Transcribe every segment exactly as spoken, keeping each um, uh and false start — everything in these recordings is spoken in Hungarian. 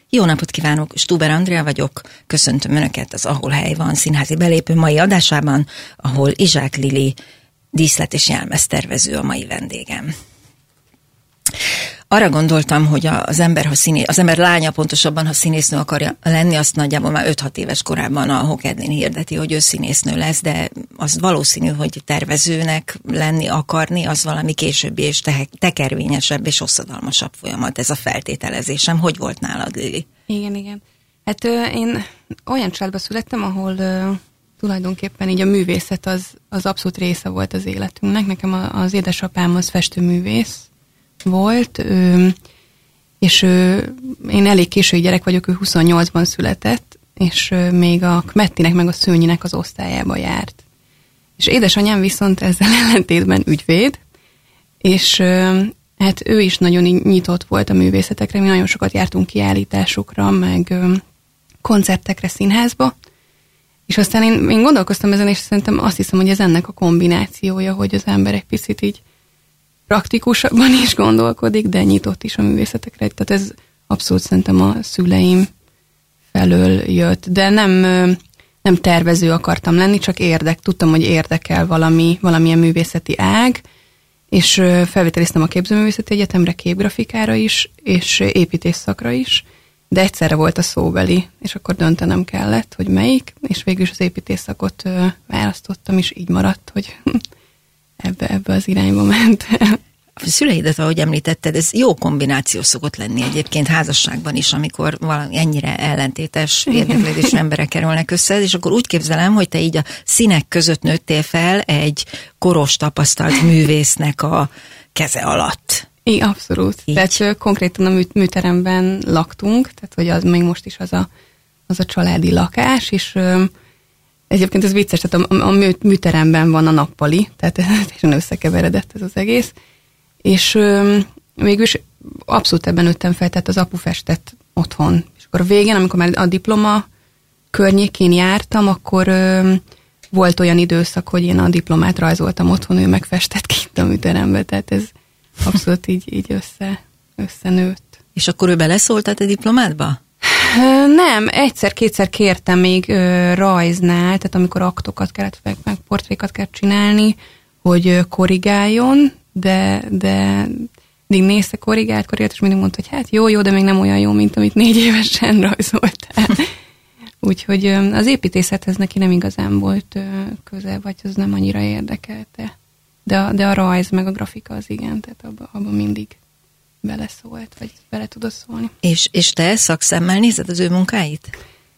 Jó napot kívánok, Stuber Andrea vagyok, köszöntöm Önöket az Ahol hely van színházi belépő mai adásában, ahol Izsák Lili díszlet- és jelmeztervező a mai vendégem. Arra gondoltam, hogy az ember, ha színé, az ember lánya pontosabban, ha színésznő akarja lenni, azt nagyjából már öt-hat éves korában a Hokedlin hirdeti, hogy ő színésznő lesz, de az valószínű, hogy tervezőnek lenni akarni, az valami későbbi és te- tekervényesebb és hosszadalmasabb folyamat, ez a feltételezésem. Hogy volt nálad, Lili? Igen, igen. Hát ö, én olyan családba születtem, ahol ö, tulajdonképpen így a művészet az, az abszolút része volt az életünknek. Nekem a, az édesapám az festőművész volt, ő, és ő, én elég késői gyerek vagyok, ő huszonnyolcban született, és ő még a Kmettinek meg a Szőnyinek az osztályába járt. És édesanyám viszont ezzel ellentétben ügyvéd, és hát ő is nagyon nyitott volt a művészetekre, mi nagyon sokat jártunk kiállításokra, meg koncertekre, színházba, és aztán én, én gondolkoztam ezen, és szerintem azt hiszem, hogy ez ennek a kombinációja, hogy az ember egy picit így praktikusabban is gondolkodik, de nyitott is a művészetekre. Tehát ez abszolút szerintem a szüleim felől jött. De nem, nem tervező akartam lenni, csak érdek. Tudtam, hogy érdekel valami, valamilyen művészeti ág, és felvételiztem a Képzőművészeti Egyetemre képgrafikára is, és építészszakra is, de egyszerre volt a szóbeli, és akkor döntenem kellett, hogy melyik, és végül is az építészszakot választottam, és így maradt, hogy ebbe, ebbe az irányba ment. A szüleidet, ahogy említetted, ez jó kombináció szokott lenni egyébként házasságban is, amikor valami ennyire ellentétes érdeklődésű emberek kerülnek össze, és akkor úgy képzelem, hogy te így a színek között nőttél fel egy koros tapasztalt művésznek a keze alatt. Igen, abszolút. Így. Tehát konkrétan a mű, műteremben laktunk, tehát hogy az még most is az a, az a családi lakás, és egyébként ez vicces, tehát a, a mű, műteremben van a nappali, tehát teljesen összekeveredett ez az egész, és ö, végülis abszolút ebben nőttem fel, tehát az apu festett otthon. És akkor a végén, amikor már a diploma környékén jártam, akkor ö, volt olyan időszak, hogy én a diplomát rajzoltam otthon, ő megfestett kint a műterembe, tehát ez abszolút így, így össze, összenőtt. És akkor ő beleszólt a te diplomádba? Nem, egyszer-kétszer kértem még ö, rajznál, tehát amikor aktokat kellett, meg, meg portrékat kellett csinálni, hogy ö, korrigáljon, de, de mindig nézte, korrigált, korrigált, és mindig mondta, hogy hát jó, jó, de még nem olyan jó, mint amit négy évesen rajzoltál. Úgyhogy ö, az építészethez neki nem igazán volt ö, köze, vagy az nem annyira érdekelte. De a, de a rajz, meg a grafika az igen, tehát abban abba mindig beleszólt, vagy bele tudod szólni. És, és te szakszemmel nézed az ő munkáit?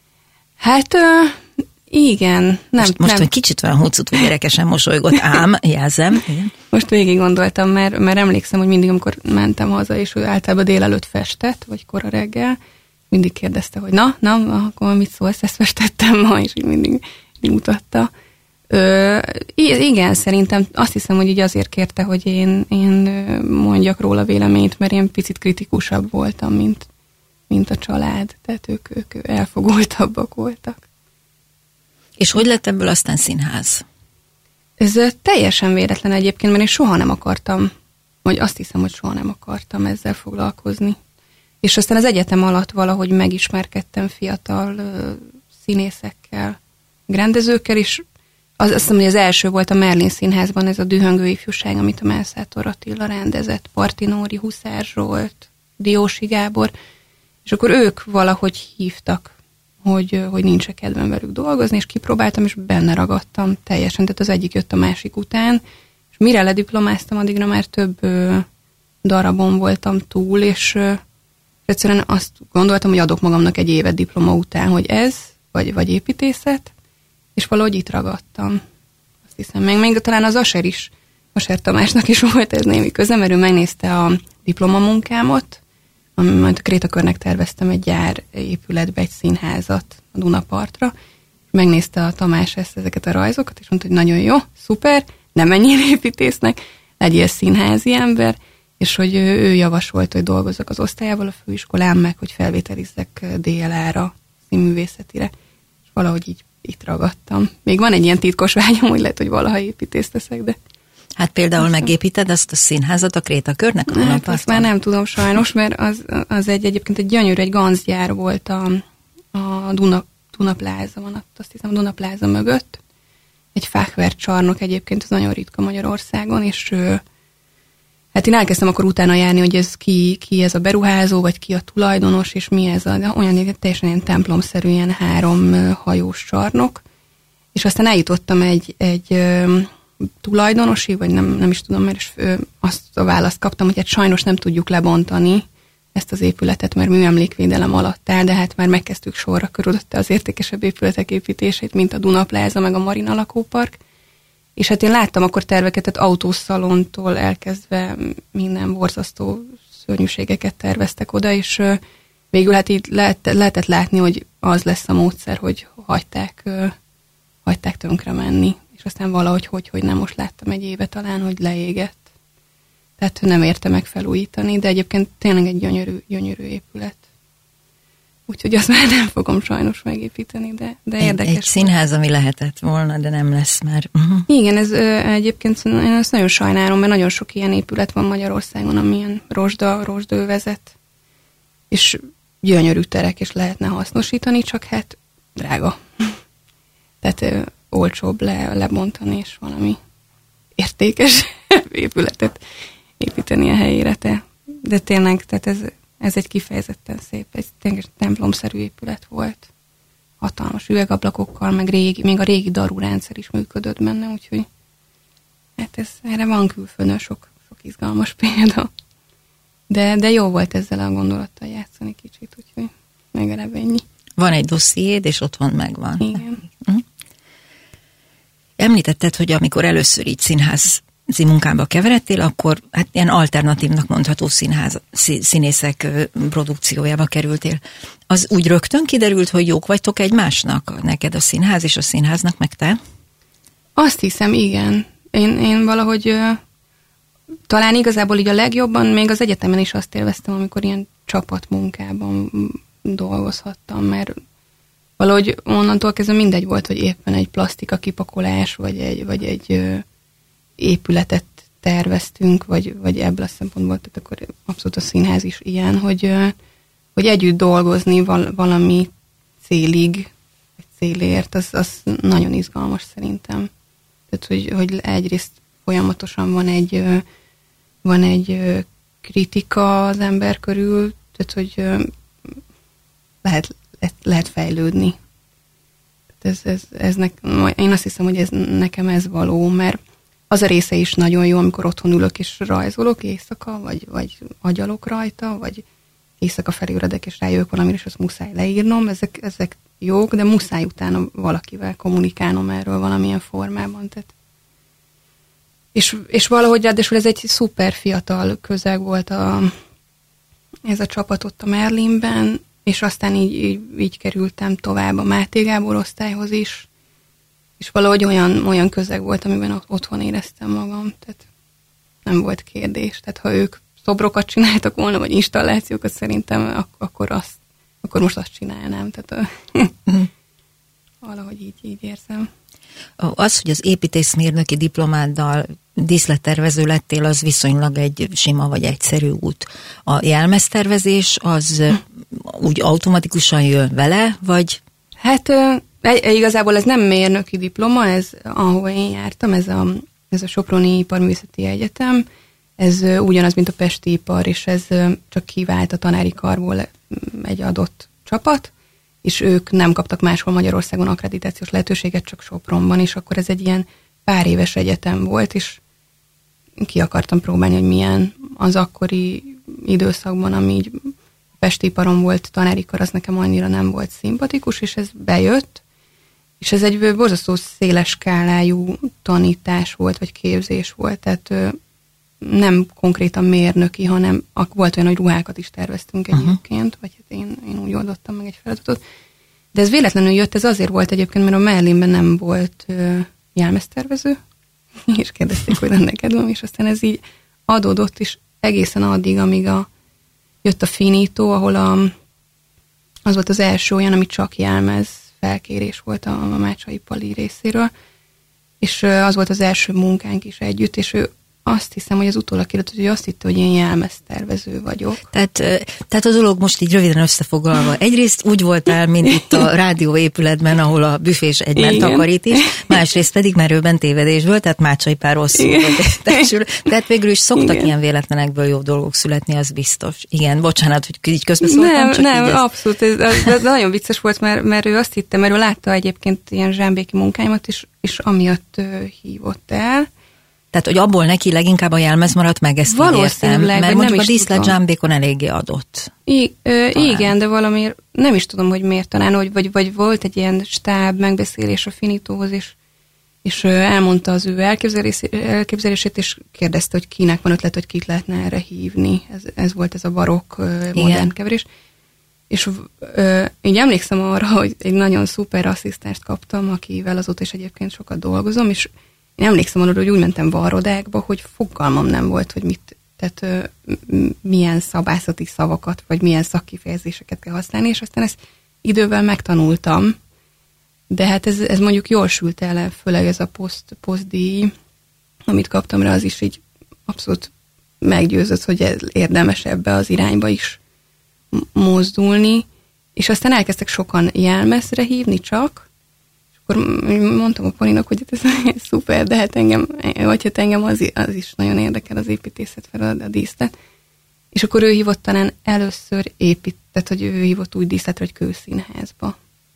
Hát ö, igen. Nem, most most nem. egy kicsit olyan huncutú gyerekesen mosolygott, ám, jelzem. Igen. Most végig gondoltam, mert, mert emlékszem, hogy mindig, amikor mentem haza, és ő általában délelőtt festett, vagy kora reggel, mindig kérdezte, hogy na, na, akkor mit szólsz, ezt festettem ma, és így mindig, mindig mutatta. Ö, igen, szerintem azt hiszem, hogy így azért kérte, hogy én, én mondjak róla véleményt, mert én picit kritikusabb voltam, mint, mint a család. Tehát ők, ők elfogultabbak voltak. És hogy lett ebből aztán színház? Ez teljesen véletlen egyébként, mert én soha nem akartam, vagy azt hiszem, hogy soha nem akartam ezzel foglalkozni. És aztán az egyetem alatt valahogy megismerkedtem fiatal uh, színészekkel, rendezőkkel, és Az, azt hiszem, hogy az első volt a Merlin Színházban, ez a Dühöngő ifjúság, amit a Mellszátor Attila rendezett, Partinóri, Huszár Zsolt, Diósi Gábor, és akkor ők valahogy hívtak, hogy, hogy nincs kedvem velük dolgozni, és kipróbáltam, és benne ragadtam teljesen, tehát az egyik jött a másik után, és mire lediplomáztam, addigra már több ö, darabon voltam túl, és ö, egyszerűen azt gondoltam, hogy adok magamnak egy évet diploma után, hogy ez, vagy, vagy építészet, és valahogy itt ragadtam. Azt hiszem, meg még talán az Aser is, Aser Tamásnak is volt ez némi köze, mert ő megnézte a diplomamunkámat, majd a Krétakörnek terveztem egy gyár épületbe egy színházat a Dunapartra, megnézte a Tamás ezt, ezeket a rajzokat, és mondta, hogy nagyon jó, szuper, nem menjél építésznek, legyél színházi ember, és hogy ő, ő javasolt, hogy dolgozzak az osztályával a főiskolán, meg hogy felvételizzek dé el á-ra, színművészetire, és valahogy így itt ragadtam. Még van egy ilyen titkos vágyam, hogy lehet, hogy valaha építész leszek, de... Hát például aztán megépíted azt a színházat a Krétakörnek a Dunaparton? Hát azt már nem tudom sajnos, mert az, az egy egyébként egy gyönyörű, egy ganzgyár volt a, a Duna, Dunapláza van, azt hiszem a Dunapláza mögött. Egy fákvert csarnok egyébként, ez nagyon ritka Magyarországon, és hát én elkezdtem akkor utána járni, hogy ez ki, ki ez a beruházó, vagy ki a tulajdonos, és mi ez a, de olyan teljesen ilyen templomszerű, ilyen három hajós csarnok, és aztán eljutottam egy, egy tulajdonosi, vagy nem, nem is tudom, mert is azt a választ kaptam, hogy hát sajnos nem tudjuk lebontani ezt az épületet, mert műemlékvédelem alatt áll, de hát már megkezdtük sorra körülötte az értékesebb épületek építését, mint a Dunapláza, meg a Marina lakópark. És hát én láttam akkor terveket, tehát autószalontól elkezdve minden borzasztó szörnyűségeket terveztek oda, és végül hát így lehet, lehetett látni, hogy az lesz a módszer, hogy hagyták, hagyták tönkre menni. És aztán valahogy, hogy, hogy nem most láttam egy éve talán, hogy leégett. Tehát nem érte meg felújítani, de egyébként tényleg egy gyönyörű, gyönyörű épület. Úgyhogy azt már nem fogom sajnos megépíteni, de, de egy, érdekes. Egy színház, ami lehetett volna, de nem lesz már. Uh-huh. Igen, ez ö, egyébként én ezt nagyon sajnálom, mert nagyon sok ilyen épület van Magyarországon, amilyen rozsda, rozsdővezet, és gyönyörű terek, és lehetne hasznosítani, csak hát drága. Tehát ö, olcsóbb le, lebontani, és valami értékes épületet építeni a helyére. Te. De tényleg, tehát ez, ez egy kifejezetten szép, egy tényleg templomszerű épület volt. Hatalmas üvegablakokkal, meg régi, még a régi daru rendszer is működött benne, úgyhogy hát ez, erre van külföldön sok, sok izgalmas példa. De, de jó volt ezzel a gondolattal játszani kicsit, úgyhogy legalább ennyi. Van egy dossziéd, és ott van, megvan. Igen. Uh-huh. Említetted, hogy amikor először így színházi munkába keveredtél, akkor hát ilyen alternatívnak mondható színház, színészek produkciójába kerültél. Az úgy rögtön kiderült, hogy jók vagytok egymásnak? Neked a színház, és a színháznak meg te? Azt hiszem, igen. Én, én valahogy talán igazából így a legjobban, még az egyetemen is azt élveztem, amikor ilyen csapatmunkában dolgozhattam, mert valahogy onnantól kezdve mindegy volt, hogy éppen egy plastika kipakolás, vagy egy, vagy egy ö, épületet terveztünk, vagy, vagy ebből a szempontból, tehát akkor abszolút a színház is ilyen, hogy, ö, hogy együtt dolgozni val, valami célig, vagy célért, az, az nagyon izgalmas szerintem. Tehát, hogy, hogy egyrészt folyamatosan van egy, ö, van egy ö, kritika az ember körül, tehát, hogy ö, lehet lehet fejlődni. Ez, ez, ez ne, én azt hiszem, hogy ez, nekem ez való, mert az a része is nagyon jó, amikor otthon ülök és rajzolok éjszaka, vagy, vagy agyalok rajta, vagy éjszaka felébredek és rájövök valamire, és azt muszáj leírnom. Ezek, ezek jók, de muszáj utána valakivel kommunikálnom erről valamilyen formában. Tehát. És, és valahogy ráadásul ez egy szuper fiatal közeg volt a, ez a csapat ott a Merlinben, és aztán így, így, így kerültem tovább a Máté Gábor osztályhoz is, és valahogy olyan, olyan közeg volt, amiben otthon éreztem magam, tehát nem volt kérdés. Tehát ha ők szobrokat csináltak volna, vagy installációkat, szerintem ak- akkor, azt, akkor most azt csinálnám. Tehát valahogy így, így érzem. Az, hogy az építészmérnöki diplomáddal díszlettervező lettél, az viszonylag egy sima vagy egyszerű út. A jelmeztervezés az úgy automatikusan jön vele, vagy? Hát igazából ez nem mérnöki diploma, ez ahol én jártam, ez a, ez a Soproni Iparművészeti Egyetem, ez ugyanaz, mint a Pesti Ipar, és ez csak kivált a tanári karból egy adott csapat, és ők nem kaptak máshol Magyarországon akkreditációs lehetőséget, csak Sopronban, és akkor ez egy ilyen pár éves egyetem volt, és ki akartam próbálni, hogy milyen az akkori időszakban, ami így Pesti Iparon volt tanári kar, az nekem annyira nem volt szimpatikus, és ez bejött, és ez egy borzasztó széles skálájú tanítás volt, vagy képzés volt, tehát nem konkrétan mérnöki, hanem volt olyan, hogy ruhákat is terveztünk egyébként, uh-huh. vagy hát én, én úgy oldottam meg egy feladatot. De ez véletlenül jött, ez azért volt egyébként, mert a Merlinben nem volt uh, jelmeztervező, és kérdezték, hogy lenne kedvem, és aztán ez így adódott, és egészen addig, amíg a, jött a Finító, ahol a, az volt az első olyan, ami csak jelmez felkérés volt a, a Mácsai Pali részéről, és az volt az első munkánk is együtt, és ő azt hiszem, hogy az utólag kérdött, hogy ő azt hitte, hogy én jelmeztervező vagyok. Tehát, tehát a dolog most így röviden összefoglalva. Egyrészt úgy voltál, mint itt a rádióépületben, ahol a büfés egyben takarít is, másrészt pedig merőben tévedésből, tehát Mácsai Pál rosszul volt. Tehát végül is szoktak Igen. ilyen véletlenekből jó dolgok születni, az biztos. Igen, bocsánat, hogy így közbeszóltam. Nem, csak nem, így abszolút. Ez, ez, ez nagyon vicces volt, mert, mert ő azt hitte, mert ő látta egyébként ilyen zsámbéki munkáimat, és, és amiatt uh, hívott el. Tehát, hogy abból neki leginkább a jelmez maradt meg, ezt így értem, mert mondjuk a díszlet zsámbékon eléggé adott. I, ö, igen, de valamiért nem is tudom, hogy miért talán, hogy, vagy, vagy volt egy ilyen stáb megbeszélés a Finitóhoz, és, és elmondta az ő elképzelés, elképzelését, és kérdezte, hogy kinek van ötlet, hogy kit lehetne erre hívni. Ez, ez volt ez a barokk modern keverés. És ö, így emlékszem arra, hogy egy nagyon szuper asszisztenst kaptam, akivel azóta is egyébként sokat dolgozom, és én emlékszem arra, hogy úgy mentem varrodákba, hogy fogalmam nem volt, hogy mit, tehát ö, milyen szabászati szavakat, vagy milyen szakkifejezéseket kell használni, és aztán ezt idővel megtanultam, de hát ez, ez mondjuk jól sült el, főleg ez a poszt, posztdíj, amit kaptam rá, az is így abszolút meggyőzött, hogy ez érdemes ebbe az irányba is mozdulni, és aztán elkezdtek sokan jelmezre hívni csak, akkor mondtam a Polinak, hogy ez szuper, de hát engem, vagy hát engem az, az is nagyon érdekel, az építészet fel, a díszlet. És akkor ő hívott talán először épített, hogy ő hívott úgy díszletre, hogy kőszínházba.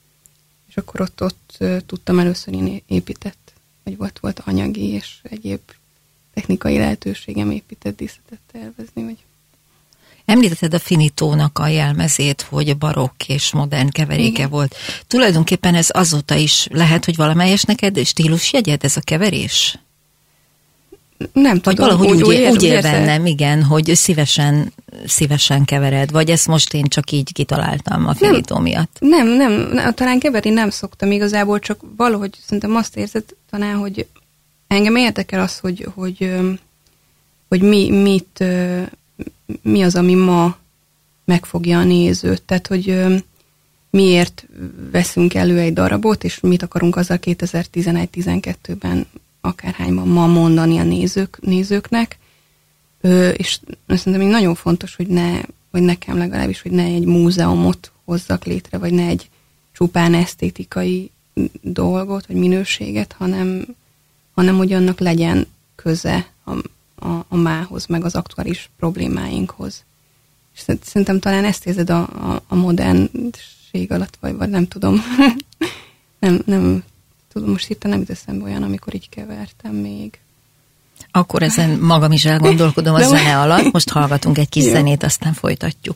És akkor ott, ott tudtam először én épített, vagy volt, volt anyagi és egyéb technikai lehetőségem épített díszletet tervezni, vagy... Említetted a Finitónak a jelmezét, hogy barokk és modern keveréke Igen. volt. Tulajdonképpen ez azóta is lehet, hogy valamelyes neked stílusjegyed ez a keverés? Nem vagy tudom. Valahogy úgy, úgy, él, úgy él bennem, ér, igen, hogy szívesen, szívesen kevered, vagy ezt most én csak így kitaláltam a Finitó miatt? Nem, nem, nem, talán keverni nem szoktam igazából, csak valahogy szerintem azt érzed talán, hogy engem érdekel az, hogy, hogy, hogy mi, mit... mi az, ami ma megfogja a nézőt. Tehát, hogy ö, miért veszünk elő egy darabot, és mit akarunk azzal kétezer-tizenegy-tizenkettőben akárhányban ma mondani a nézők, nézőknek. Ö, és szerintem még nagyon fontos, hogy ne, vagy nekem legalábbis, hogy ne egy múzeumot hozzak létre, vagy ne egy csupán esztétikai dolgot, vagy minőséget, hanem, hanem hogy annak legyen köze a A, a mához, meg az aktuális problémáinkhoz. És szerintem talán ezt érzed a, a, a modernség alatt, vagy, vagy nem tudom. nem, nem tudom, most hirtelen nem jut eszembe olyan, amikor így kevertem még. Akkor ezen magam is elgondolkodom a zene alatt. Most hallgatunk egy kis zenét, aztán folytatjuk.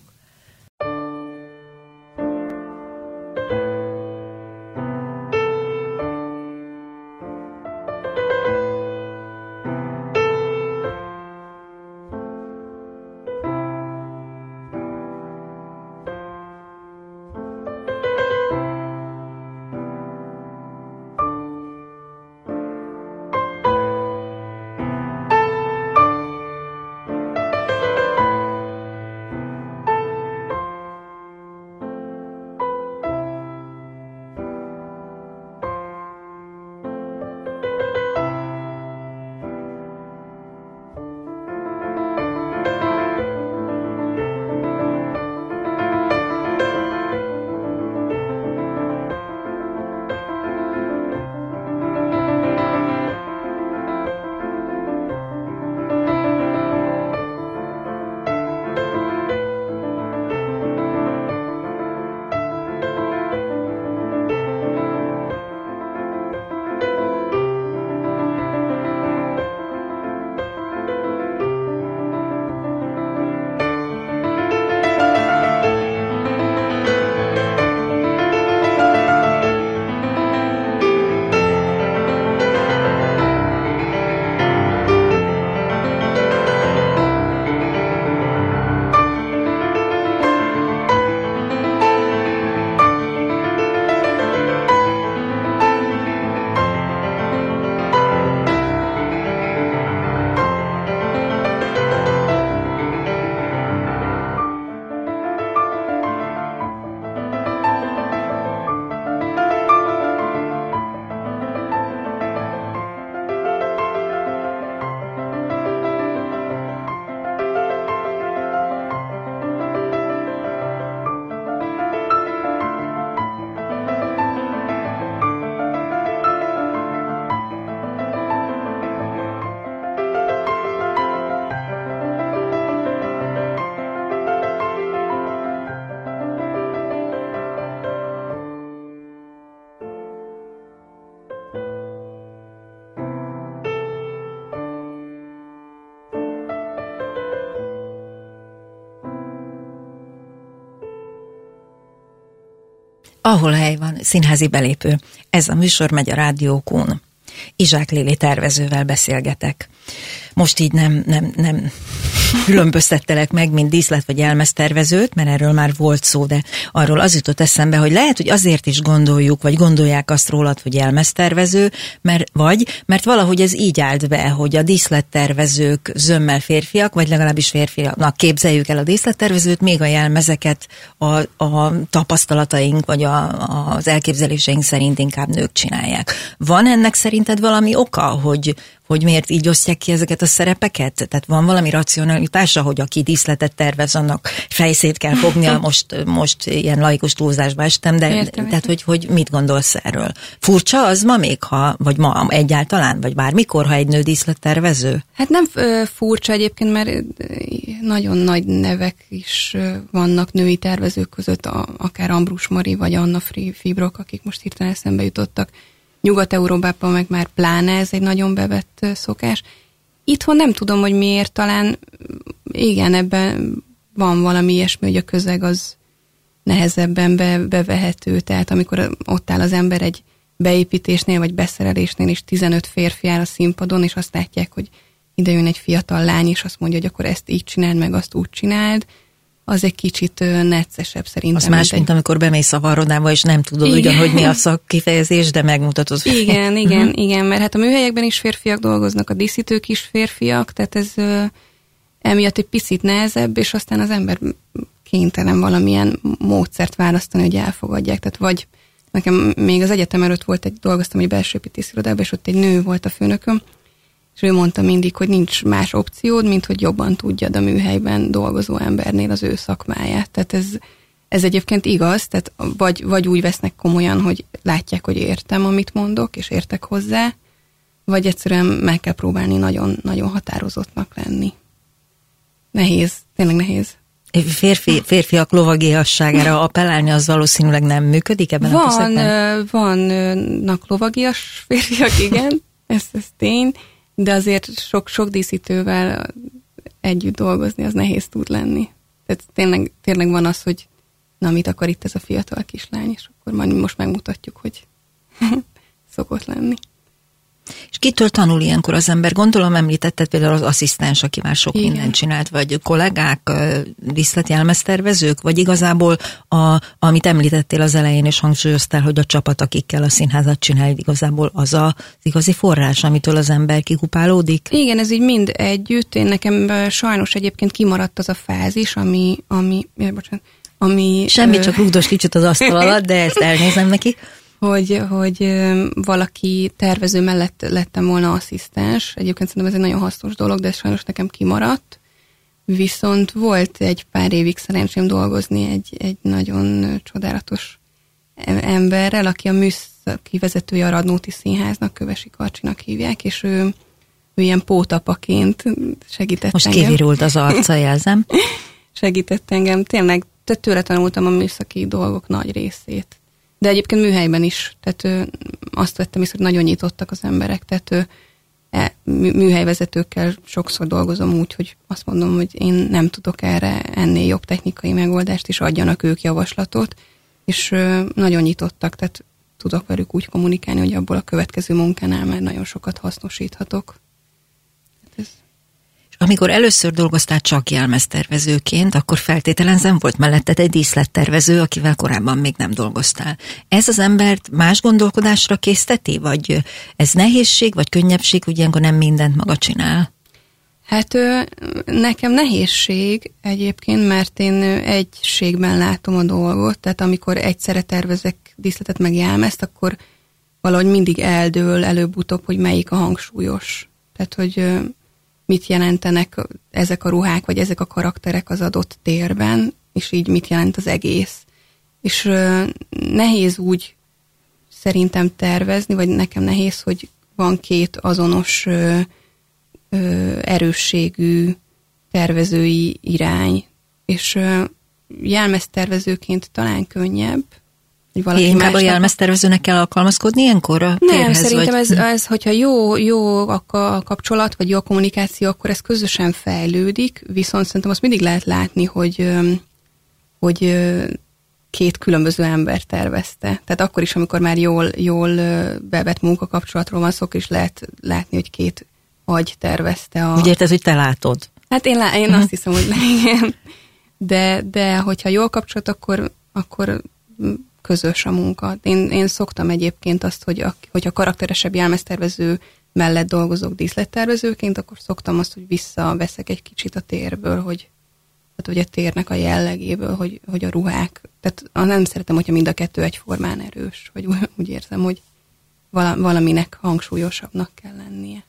Ahol hely van, színházi belépő. Ez a műsor megy a Rádiókón. Izsák Lili tervezővel beszélgetek. Most így nem, nem, nem különböztettelek meg, mint díszlet vagy jelmeztervezőt, mert erről már volt szó, de arról az jutott eszembe, hogy lehet, hogy azért is gondoljuk, vagy gondolják azt rólad, hogy jelmeztervező, mert, vagy, mert valahogy ez így állt be, hogy a díszlettervezők zömmel férfiak, vagy legalábbis férfiaknak képzeljük el a díszlettervezőt, még a jelmezeket a, a tapasztalataink, vagy a, az elképzeléseink szerint inkább nők csinálják. Van ennek szerinted valami oka, hogy hogy miért így osztják ki ezeket a szerepeket? Tehát van valami racionalitása, hogy aki díszletet tervez, annak fejszét kell fognia, most, most ilyen laikus túlzásba estem, de értem, tehát, hogy, hogy mit gondolsz erről? Furcsa az ma még, ha, vagy ma egyáltalán, vagy bármikor, ha egy nő díszlettervező? Hát nem furcsa egyébként, mert nagyon nagy nevek is vannak női tervezők között, akár Ambrus Mari, vagy Anna Fibrok, akik most hirtelen eszembe jutottak. Nyugat-Európában meg már pláne ez egy nagyon bevett szokás. Itthon nem tudom, hogy miért, talán igen, ebben van valami ilyesmi, hogy a közeg az nehezebben be, bevehető, tehát amikor ott áll az ember egy beépítésnél vagy beszerelésnél, és tizenöt férfi áll a színpadon, és azt látják, hogy ide jön egy fiatal lány, és azt mondja, hogy akkor ezt így csináld, meg azt úgy csináld, az egy kicsit neccesebb szerintem. Az más, mint amikor bemész a varrodába, és nem tudod igen. ugyan, hogy mi a szakkifejezés, de megmutatod. Igen, igen, uh-huh. igen, mert hát a műhelyekben is férfiak dolgoznak, a díszítők is férfiak, tehát ez ö, emiatt egy picit nehezebb, és aztán az ember kénytelen valamilyen módszert választani, hogy elfogadják. Tehát vagy nekem még az egyetem előtt volt egy, dolgoztam egy belsőépítész irodában, és ott egy nő volt a főnököm, és ő mondta mindig, hogy nincs más opciód, mint hogy jobban tudjad a műhelyben dolgozó embernél az ő szakmáját. Tehát ez, ez egyébként igaz, tehát vagy, vagy úgy vesznek komolyan, hogy látják, hogy értem, amit mondok, és értek hozzá, vagy egyszerűen meg kell próbálni nagyon, nagyon határozottnak lenni. Nehéz, tényleg nehéz. Férfi, férfiak lovagiasságára appellálni az valószínűleg nem működik ebben van, a közegben? Vannak lovagias férfiak, igen, ez, ez tény, de azért sok-sok díszítővel együtt dolgozni, az nehéz tud lenni. Tehát tényleg, tényleg van az, hogy na, mit akar itt ez a fiatal kislány, és akkor majd most megmutatjuk, hogy szokott lenni. És kitől tanul ilyenkor az ember? Gondolom említetted például az asszisztens, aki már sok igen. mindent csinált, vagy kollégák, díszletjelmeztervezők, vagy igazából, a, amit említettél az elején, és hangsúlyoztál, hogy a csapat, akikkel a színházat csinálja, igazából az az igazi forrás, amitől az ember kikupálódik? Igen, ez így mind együtt. Én nekem sajnos egyébként kimaradt az a fázis, ami... ami jaj, bocsánat, ami Semmi, ö... csak rúgdos kicsit az asztal alatt, de ezt elnézem neki. Hogy, hogy valaki tervező mellett lettem volna asszisztens. Egyébként szerintem ez egy nagyon hasznos dolog, de ez sajnos nekem kimaradt. Viszont volt egy pár évig szerencsém dolgozni egy, egy nagyon csodálatos emberrel, aki a műszaki vezetője a Radnóti Színháznak, Kövesi Karcsinak hívják, és ő, ő ilyen pótapaként segített Most engem. Most kivirult az arca, jelzem. Segített engem. Tényleg tőle tanultam a műszaki dolgok nagy részét. De egyébként műhelyben is, tehát ő, azt vettem észre, hogy nagyon nyitottak az emberek, tehát ő, e, műhelyvezetőkkel sokszor dolgozom úgy, hogy azt mondom, hogy én nem tudok erre ennél jobb technikai megoldást, és adjanak ők javaslatot, és ö, nagyon nyitottak, tehát tudok velük úgy kommunikálni, hogy abból a következő munkánál már nagyon sokat hasznosíthatok. Ez... Amikor először dolgoztál csak jelmeztervezőként, akkor feltételezem volt melletted egy díszlettervező, akivel korábban még nem dolgoztál. Ez az embert más gondolkodásra készteti, vagy ez nehézség, vagy könnyebbség, hogy ilyenkor nem mindent maga csinál? Hát nekem nehézség egyébként, mert én egységben látom a dolgot, tehát amikor egyszerre tervezek díszletet meg jelmezt, akkor valahogy mindig eldől előbb-utóbb, hogy melyik a hangsúlyos. Tehát, hogy mit jelentenek ezek a ruhák, vagy ezek a karakterek az adott térben, és így mit jelent az egész. És uh, nehéz úgy szerintem tervezni, vagy nekem nehéz, hogy van két azonos uh, uh, erősségű tervezői irány, és uh, jelmeztervezőként talán könnyebb, Inkább másnak... a jelmeztervezőnek kell alkalmazkodni ilyenkor a térhez? Nem, szerintem vagy... ez, ez, hogyha jó, jó a kapcsolat, vagy jó a kommunikáció, akkor ez közösen fejlődik, viszont szerintem azt mindig lehet látni, hogy, hogy két különböző ember tervezte. Tehát akkor is, amikor már jól, jól bevett munkakapcsolatról van szó, akkor is lehet látni, hogy két agy tervezte. A... Úgy érted, hogy te látod? Hát én, lá- én uh-huh. azt hiszem, hogy igen. De, de hogyha jól kapcsolat, akkor, akkor közös a munka. Én, én szoktam egyébként azt, hogy a, hogyha karakteresebb jelmeztervező mellett dolgozok díszlettervezőként, akkor szoktam azt, hogy visszaveszek egy kicsit a térből, hogy, tehát, hogy a térnek a jellegéből, hogy, hogy a ruhák, tehát nem szeretem, hogyha mind a kettő egyformán erős, vagy úgy érzem, hogy valaminek hangsúlyosabbnak kell lennie.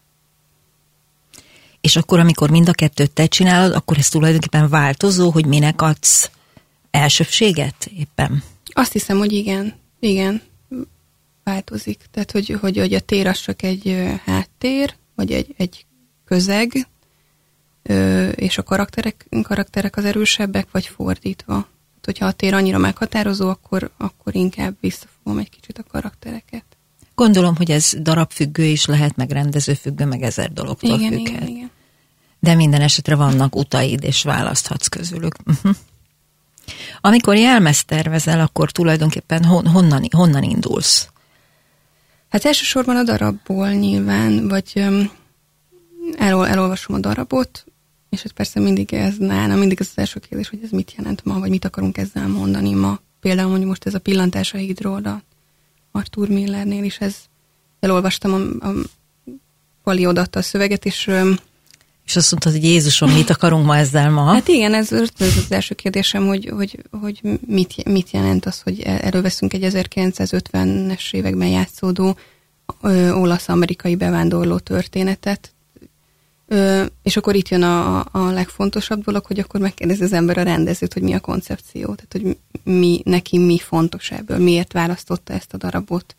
És akkor, amikor mind a kettőt te csinálod, akkor ez tulajdonképpen változó, hogy minek adsz elsőbséget éppen? Azt hiszem, hogy igen. Igen, változik. Tehát, hogy, hogy, hogy a tér az csak egy háttér, vagy egy, egy közeg, és a karakterek, karakterek az erősebbek, vagy fordítva. Tehát, hogyha a tér annyira meghatározó, akkor, akkor inkább visszafogom egy kicsit a karaktereket. Gondolom, hogy ez darabfüggő is lehet, meg rendezőfüggő, meg ezer dologtól igen, függhet. Igen, igen. De minden esetre vannak utaid, és választhatsz közülük. Uh-huh. Amikor jelmezt tervezel, akkor tulajdonképpen hon, honnan, honnan indulsz? Hát elsősorban a darabból nyilván, vagy um, elol, elolvasom a darabot, és hát persze mindig ez nálam, mindig ez az első kérdés, hogy ez mit jelent ma, vagy mit akarunk ezzel mondani ma. Például mondjuk most ez a Pillantás a hídról, Arthur Millernél is, ez elolvastam, a, a Pali odaadta a szöveget, és... Um, és azt mondtad, hogy Jézusom, mit akarunk ma ezzel ma? Hát igen, ez, ez az első kérdésem, hogy, hogy, hogy mit, mit jelent az, hogy előveszünk egy ezerkilencszázötvenes években játszódó ö, olasz-amerikai bevándorló történetet, ö, és akkor itt jön a, a legfontosabb dolog, hogy akkor megkérdezi az ember a rendezőt, hogy mi a koncepció, tehát hogy mi, neki mi fontos ebből, miért választotta ezt a darabot,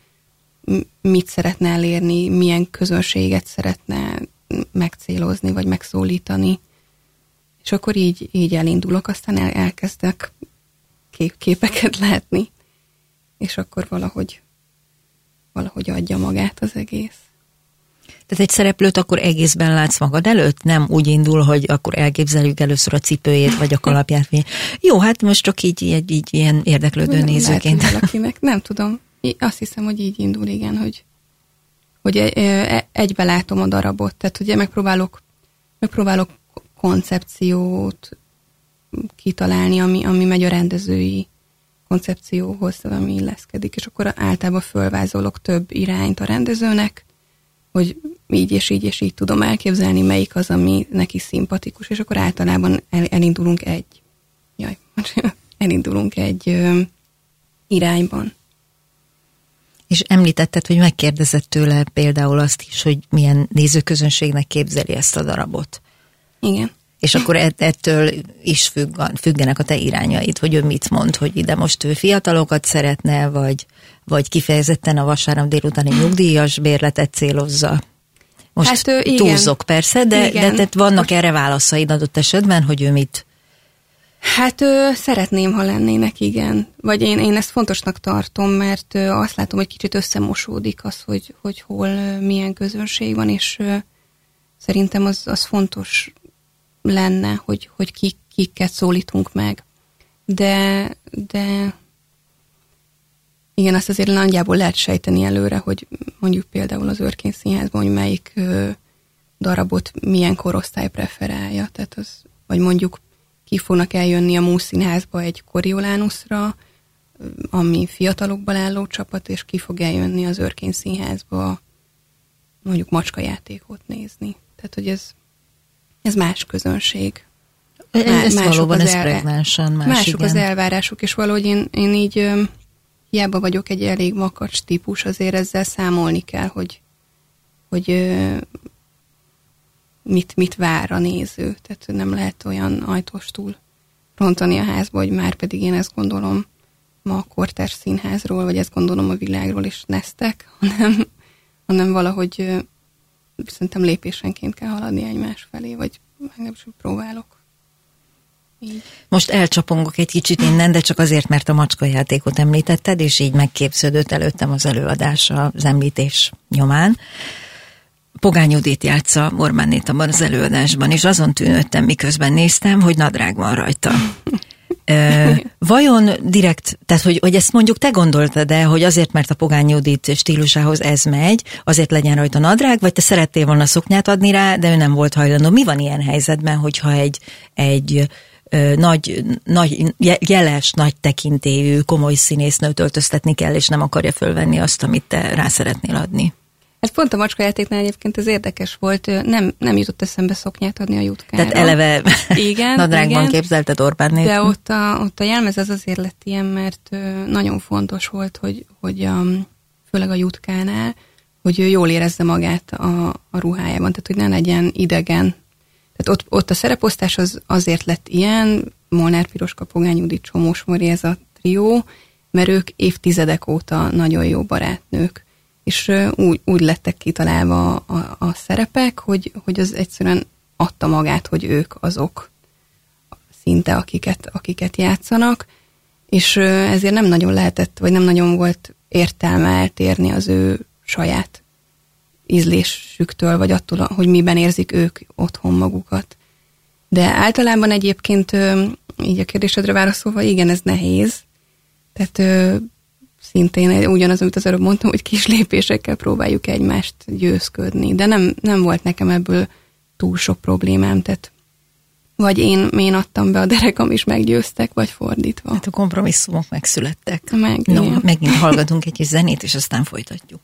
mit szeretne elérni, milyen közönséget szeretne megcélozni, vagy megszólítani. És akkor így, így elindulok, aztán el, elkezdek kép, képeket látni, és akkor valahogy, valahogy adja magát az egész. Tehát egy szereplőt akkor egészben látsz magad előtt? Nem úgy indul, hogy akkor elképzeljük először a cipőjét, vagy a kalapját. Jó, hát most csak így, így, így ilyen érdeklődő nem nézőként. Lehet, valakinek, nem tudom. Azt hiszem, hogy így indul, igen, hogy hogy egybe látom a darabot, tehát ugye megpróbálok, megpróbálok koncepciót kitalálni, ami, ami megy a rendezői koncepcióhoz, ami illeszkedik, és akkor általában fölvázolok több irányt a rendezőnek, hogy így és így és így tudom elképzelni, melyik az, ami neki szimpatikus, és akkor általában el, elindulunk egy, jaj, elindulunk egy ö, irányban. És említetted, hogy megkérdezett tőle például azt is, hogy milyen nézőközönségnek képzeli ezt a darabot. Igen. És akkor ettől is függ, függenek a te irányaid, hogy ő mit mond, hogy ide most ő fiatalokat szeretne, vagy, vagy kifejezetten a vasárnap délutáni nyugdíjas bérletet célozza. Most hát ő, túlzok persze, de, de tehát vannak most... erre válaszaid adott esetben, hogy ő mit... Hát ö, szeretném, ha lennének, igen. Vagy én, én ezt fontosnak tartom, mert ö, azt látom, hogy kicsit összemosódik az, hogy, hogy hol ö, milyen közönség van, és ö, szerintem az, az fontos lenne, hogy, hogy kik, kiket szólítunk meg. De, de igen, azt azért nagyjából lehet sejteni előre, hogy mondjuk például az Örkény Színházban, hogy melyik ö, darabot milyen korosztály preferálja. Tehát az, vagy mondjuk ki fognak eljönni a Múszszínházba egy Coriolanusra, ami fiatalokból álló csapat, és ki fog eljönni az Örkény Színházba mondjuk macskajátékot nézni. Tehát, hogy ez, ez más közönség. Ez Má, valóban ez pregnánsan más, Mások igen. az elvárások, és valahogy én, én így ö, hiába vagyok egy elég makacs típus, azért ezzel számolni kell, hogy, hogy ö, Mit, mit vár a néző. Tehát nem lehet olyan ajtóstól rontani a házba, hogy már pedig én ezt gondolom ma a kortárs színházról, vagy ezt gondolom a világról, és nesztek, hanem, hanem valahogy szerintem lépésenként kell haladni egymás felé, vagy legalábbis próbálok. Így. Most elcsapongok egy kicsit innen, de csak azért, mert a macskajátékot említetted, és így megképződött előttem az előadás az említés nyomán. Pogány Judit játsza Orbán Nétamar az előadásban, és azon tűnődtem, miközben néztem, hogy nadrág van rajta. Vajon direkt, tehát hogy, hogy ezt mondjuk te gondoltad-e, hogy azért, mert a Pogány Judit stílusához ez megy, azért legyen rajta nadrág, vagy te szerettél volna szoknyát adni rá, de ő nem volt hajlandó. Mi van ilyen helyzetben, hogyha egy, egy ö, nagy, nagy, jeles, nagy tekintélyű, komoly színésznőt öltöztetni kell, és nem akarja fölvenni azt, amit te rá szeretnél adni? Ez pont a macskajátéknál egyébként ez érdekes volt, nem, nem jutott eszembe szoknyát adni a Jutkára. Tehát eleve igen, nadrágban igen, képzelted Orbán nélkül. De ott a, ott a jelmez az azért lett ilyen, mert nagyon fontos volt, hogy, hogy a, főleg a Jutkánál, hogy ő jól érezze magát a, a ruhájában, tehát hogy ne legyen idegen. Tehát ott, ott a szereposztás az azért lett ilyen, Molnár Piroska, Pogány Judit, Csomós Mari, ez a trió, mert ők évtizedek óta nagyon jó barátnők. És úgy, úgy lettek kitalálva a, a, a szerepek, hogy, hogy az egyszerűen adta magát, hogy ők azok szinte, akiket, akiket játszanak, és ezért nem nagyon lehetett, vagy nem nagyon volt értelme eltérni az ő saját ízlésüktől, vagy attól, hogy miben érzik ők otthon magukat. De általában egyébként, így a kérdésedre válaszolva, igen, ez nehéz. Tehát szintén ugyanaz, amit az előbb mondtam, hogy kis lépésekkel próbáljuk egymást győzködni. De nem, nem volt nekem ebből túl sok problémám, tehát vagy én, én adtam be a derekam, és meggyőztek, vagy fordítva. Hát a kompromisszumok megszülettek. Meg, no, megint hallgatunk egy kis zenét, és aztán folytatjuk.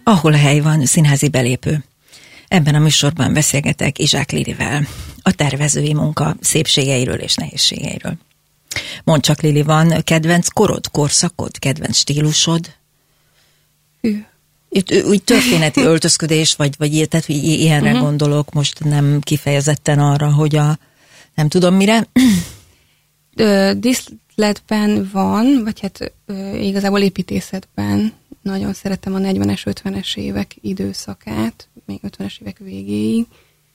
Ahol a hely van, színházi belépő. Ebben a műsorban beszélgetek Izsák Lilivel, a tervezői munka szépségeiről és nehézségeiről. Mondd csak, Lili, van kedvenc korod, korszakod, kedvenc stílusod? Hű. Itt, úgy történeti öltözködés, vagy, vagy tehát, hogy ilyenre uh-huh. gondolok, most nem kifejezetten arra, hogy a nem tudom mire. Ö, díszletben van, vagy hát ö, igazából építészetben nagyon szeretem a negyvenes, ötvenes évek időszakát, még ötvenes évek végéig.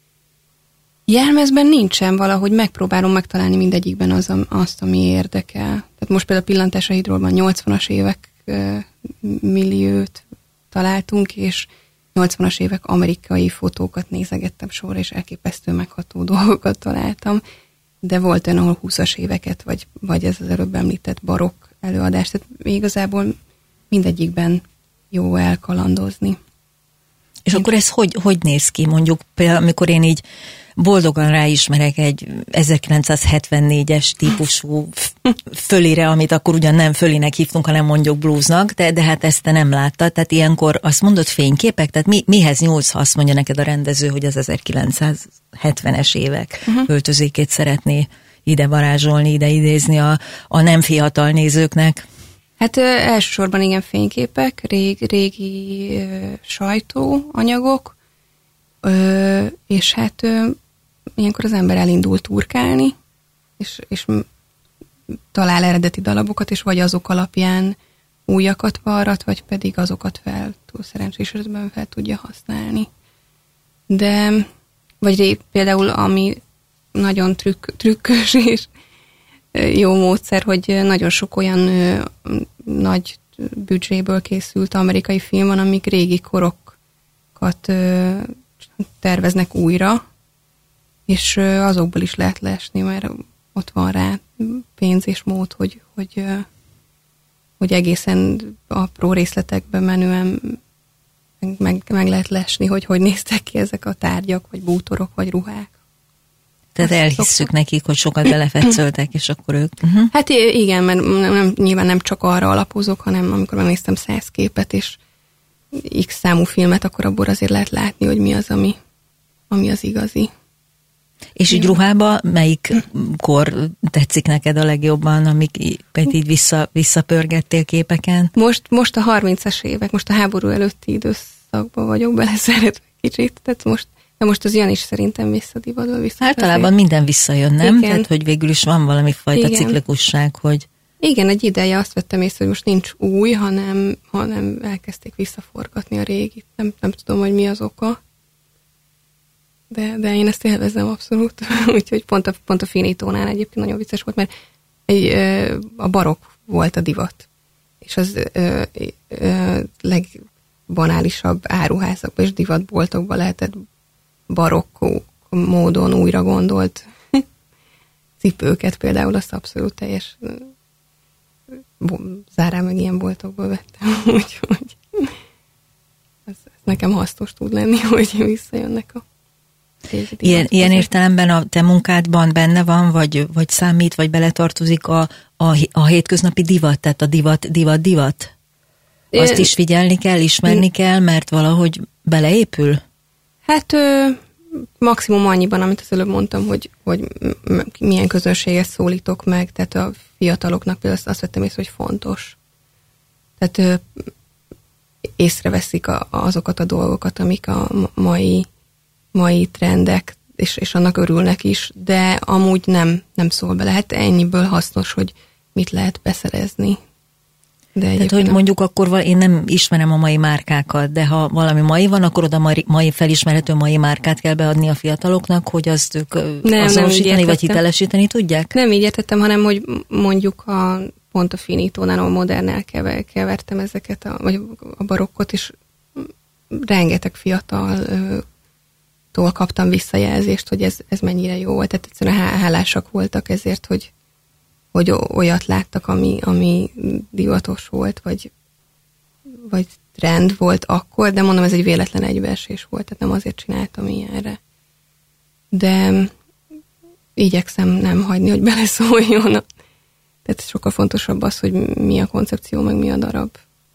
Jelmezben nincsen, valahogy megpróbálom megtalálni mindegyikben az, azt, ami érdekel. Tehát most például a Pillantás a hídrólban nyolcvanas évek ö, milliót találtunk, és nyolcvanas évek amerikai fotókat nézegettem sorra, és elképesztő megható dolgokat találtam. De volt olyan, ahol húszas éveket, vagy, vagy ez az előbb említett barokk előadás. Tehát igazából mindegyikben jó elkalandozni. És én... akkor ez hogy, hogy néz ki? Mondjuk például, amikor én így boldogan ráismerek egy ezerkilencszázhetvennégyes típusú fölire, amit akkor ugyan nem fölinek hívtunk, hanem mondjuk bluesnak, de, de hát ezt te nem láttad. Tehát ilyenkor azt mondod fényképek? Tehát mi, mihez nyúlsz, ha azt mondja neked a rendező, hogy az ezerkilencszázhetvenes évek uh-huh. öltözékét szeretné ide varázsolni, ide idézni a, a nem fiatal nézőknek? Hát ö, elsősorban igen fényképek, rég, régi ö, sajtóanyagok, ö, és hát ö, ilyenkor az ember elindul turkálni, és, és talál eredeti darabokat, és vagy azok alapján újakat varrat, vagy pedig azokat fel, túl szerencsés esetben fel tudja használni. De, vagy ré, például ami nagyon trükk, trükkös és jó módszer, hogy nagyon sok olyan ö, nagy büdzséből készült amerikai film van, amik régi korokat ö, terveznek újra, és ö, azokból is lehet leesni, mert ott van rá pénz és mód, hogy, hogy, ö, hogy egészen apró részletekben menően meg, meg lehet lesni, hogy hogy néztek ki ezek a tárgyak, vagy bútorok, vagy ruhák. Tehát elhisszük szoktak nekik, hogy sokat belefetszöltek, és akkor ők... Uh-huh. Hát igen, mert nem, nyilván nem csak arra alapozok, hanem amikor megnéztem száz képet, és X számú filmet, akkor abból azért lehet látni, hogy mi az, ami, ami az igazi. És így ruhába melyik kor tetszik neked a legjobban, amiket így vissza, visszapörgettél képeken? Most, most a harmincas évek, most a háború előtti időszakban vagyok beleszeretve kicsit, tehát most de most az ilyen is szerintem visszadivatból vissza. Általában minden visszajön, nem? Igen. Tehát, hogy végül is van valami fajta igen. ciklikusság, hogy... Igen, egy ideje azt vettem észre, hogy most nincs új, hanem, hanem elkezdték visszaforgatni a régit. Nem, nem tudom, hogy mi az oka. De, de én ezt élvezem abszolút. Úgyhogy pont a, pont a Finitónál egyébként nagyon vicces volt, mert egy, ö, a barokk volt a divat. És az ö, ö, legbanálisabb áruházakban és divatboltokban lehetett barokkó módon újra gondolt cipőket, például azt abszolút teljes zárán meg ilyen boltokból vettem, úgyhogy ez, ez nekem hasznos tud lenni, hogy visszajönnek a ilyen, ilyen értelemben a te munkádban benne van, vagy, vagy számít, vagy beletartozik a, a, a hétköznapi divat, tehát a divat, divat, divat? Azt is figyelni kell, ismerni kell, mert valahogy beleépül? Hát ö, maximum annyiban, amit az előbb mondtam, hogy, hogy milyen közönséget szólítok meg, tehát a fiataloknak például azt vettem észre, hogy fontos. Tehát ö, észreveszik a, azokat a dolgokat, amik a mai, mai trendek, és, és annak örülnek is, de amúgy nem, nem szól bele. Hát ennyiből hasznos, hogy mit lehet beszerezni. De tehát, hogy mondjuk akkor én nem ismerem a mai márkákat, de ha valami mai van, akkor oda mai felismerhető mai márkát kell beadni a fiataloknak, hogy azt ők nem, azonosítani vagy hitelesíteni tudják? Nem így értettem, hanem hogy mondjuk a, pont a Finitónál, a modernel kever, kevertem ezeket, a, vagy a barokkot, és rengeteg fiataltól kaptam visszajelzést, hogy ez, ez mennyire jó volt. Tehát egyszerűen hálásak voltak ezért, hogy hogy olyat láttak, ami, ami divatos volt, vagy, vagy trend volt akkor, de mondom, ez egy véletlen egybeesés volt, tehát nem azért csináltam ilyenre. De igyekszem nem hagyni, hogy beleszóljon. Tehát sokkal fontosabb az, hogy mi a koncepció, meg mi a darab.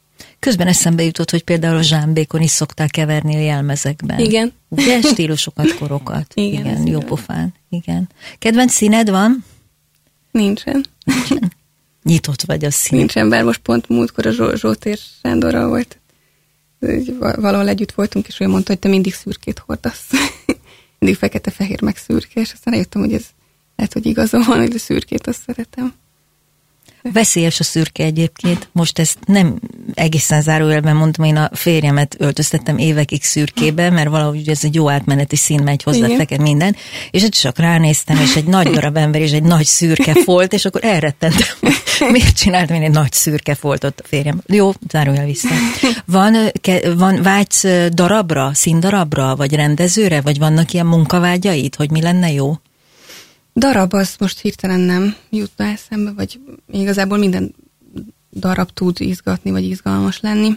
Közben eszembe jutott, hogy például a zsámbékon is szokták keverni a jelmezekben. Igen. Ugye, stílusokat, korokat. Igen, igen jó pofán. Igen. Kedvenc színed van? Nincsen. Nincsen. Nyitott vagy a szín. Nincsen, bár most pont múltkor a Zsó- Zsótér Sándorral volt. Valahol együtt voltunk, és ő mondta, hogy te mindig szürkét hordasz. Mindig fekete-fehér meg szürke, és aztán eljöttem, hogy ez lehet, hogy igazam van, hogy a szürkét azt szeretem. Veszélyes a szürke egyébként. Most ezt nem egészen zárójelben mondtam, én a férjemet öltöztettem évekig szürkébe, mert valahogy ez egy jó átmeneti szín megy hozzá, fekete minden, és egy csak ránéztem, és egy nagy darab ember, és egy nagy szürke folt, és akkor elrettentem. Miért csináltam én egy nagy szürke foltot a férjem? Jó, zárójel vissza. Van, van vágysz darabra, színdarabra, vagy rendezőre, vagy vannak ilyen munkavágyaid, hogy mi lenne jó? Darab az most hirtelen nem jut be eszembe, vagy igazából minden darab tud izgatni, vagy izgalmas lenni.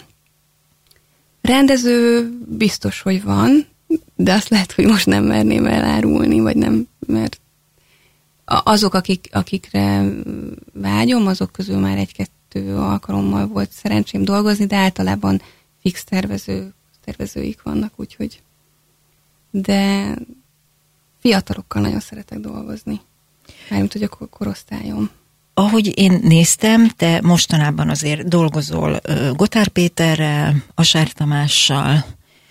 Rendező biztos, hogy van, de azt lehet, hogy most nem merném elárulni, vagy nem, mert azok, akik, akikre vágyom, azok közül már egy-kettő alkalommal volt szerencsém dolgozni, de általában fix tervező, tervezőik vannak, úgyhogy de fiatalokkal nagyon szeretek dolgozni. Mármint, hogy a korosztályom. Ahogy én néztem, te mostanában azért dolgozol Gotár Péterrel, Asár Tamással.